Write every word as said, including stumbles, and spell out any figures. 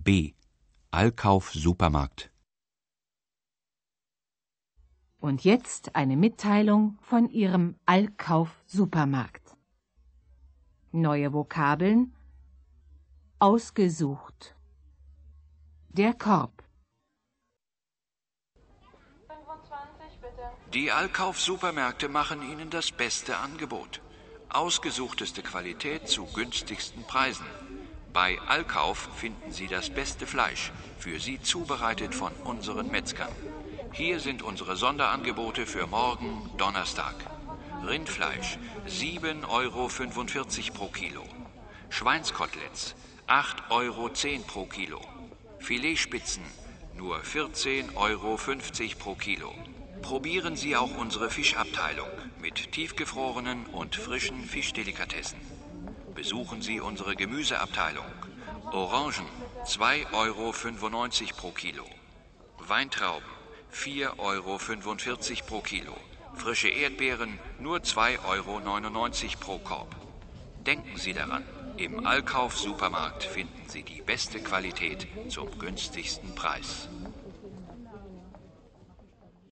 B. Allkauf Supermarkt. Und jetzt eine Mitteilung von Ihrem Allkauf Supermarkt. Neue Vokabeln. Ausgesucht. Der Korb. Die Allkauf-Supermärkte machen Ihnen das beste Angebot. Ausgesuchteste Qualität zu günstigsten Preisen. Bei Allkauf finden Sie das beste Fleisch, für Sie zubereitet von unseren Metzgern. Hier sind unsere Sonderangebote für morgen, Donnerstag. Rindfleisch, sieben Euro fünfundvierzig pro Kilo. Schweinskoteletts, acht Euro zehn pro Kilo. Filetspitzen, nur vierzehn Euro fünfzig pro Kilo. Probieren Sie auch unsere Fischabteilung mit tiefgefrorenen und frischen Fischdelikatessen. Besuchen Sie unsere Gemüseabteilung. Orangen, zwei Euro fünfundneunzig pro Kilo. Weintrauben, vier Euro fünfundvierzig pro Kilo. Frische Erdbeeren, nur zwei Euro neunundneunzig pro Korb. Denken Sie daran, im Allkauf-Supermarkt finden Sie die beste Qualität zum günstigsten Preis.